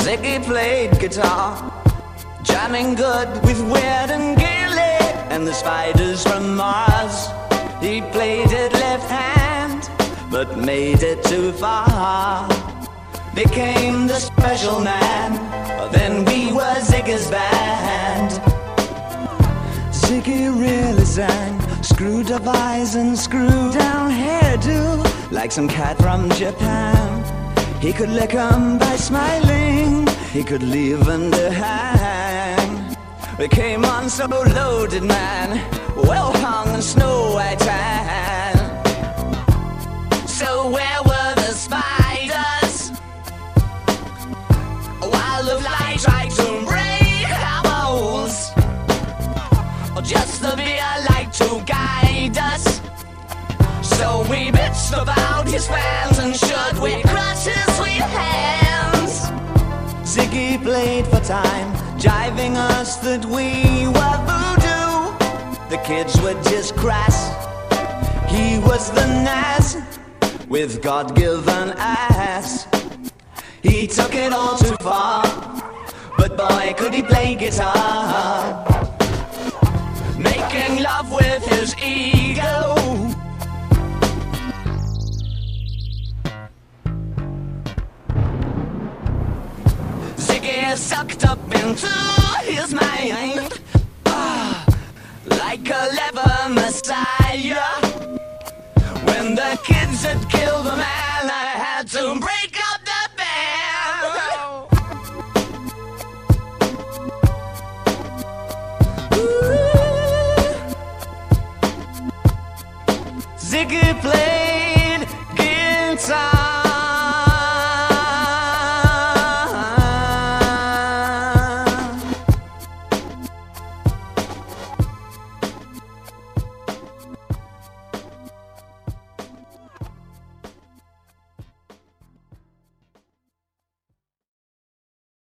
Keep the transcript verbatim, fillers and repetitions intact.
Ziggy played guitar, jamming good with Weird and Gilly and the Spiders from Mars. He played it left hand, but made it too far. Became the special man, then we were Ziggy's band. Ziggy really sang, screwed up eyes and screwed down hairdo, like some cat from Japan. He could lick 'em by smiling, he could leave 'em to hang. We came on so loaded, man, well hung and snow white tan. So where were the spiders? While the fly tried to break our molds, or just the beer like to guide us. So we bitched about his fans, and should we crush his sweet hands? Ziggy played for time, jiving us that we were voodoo. The kids were just crass, he was the Nas with God-given ass. He took it all too far, but boy could he play guitar, making love with his ego. Ziggy sucked up into his mind, ah, like a lever massage.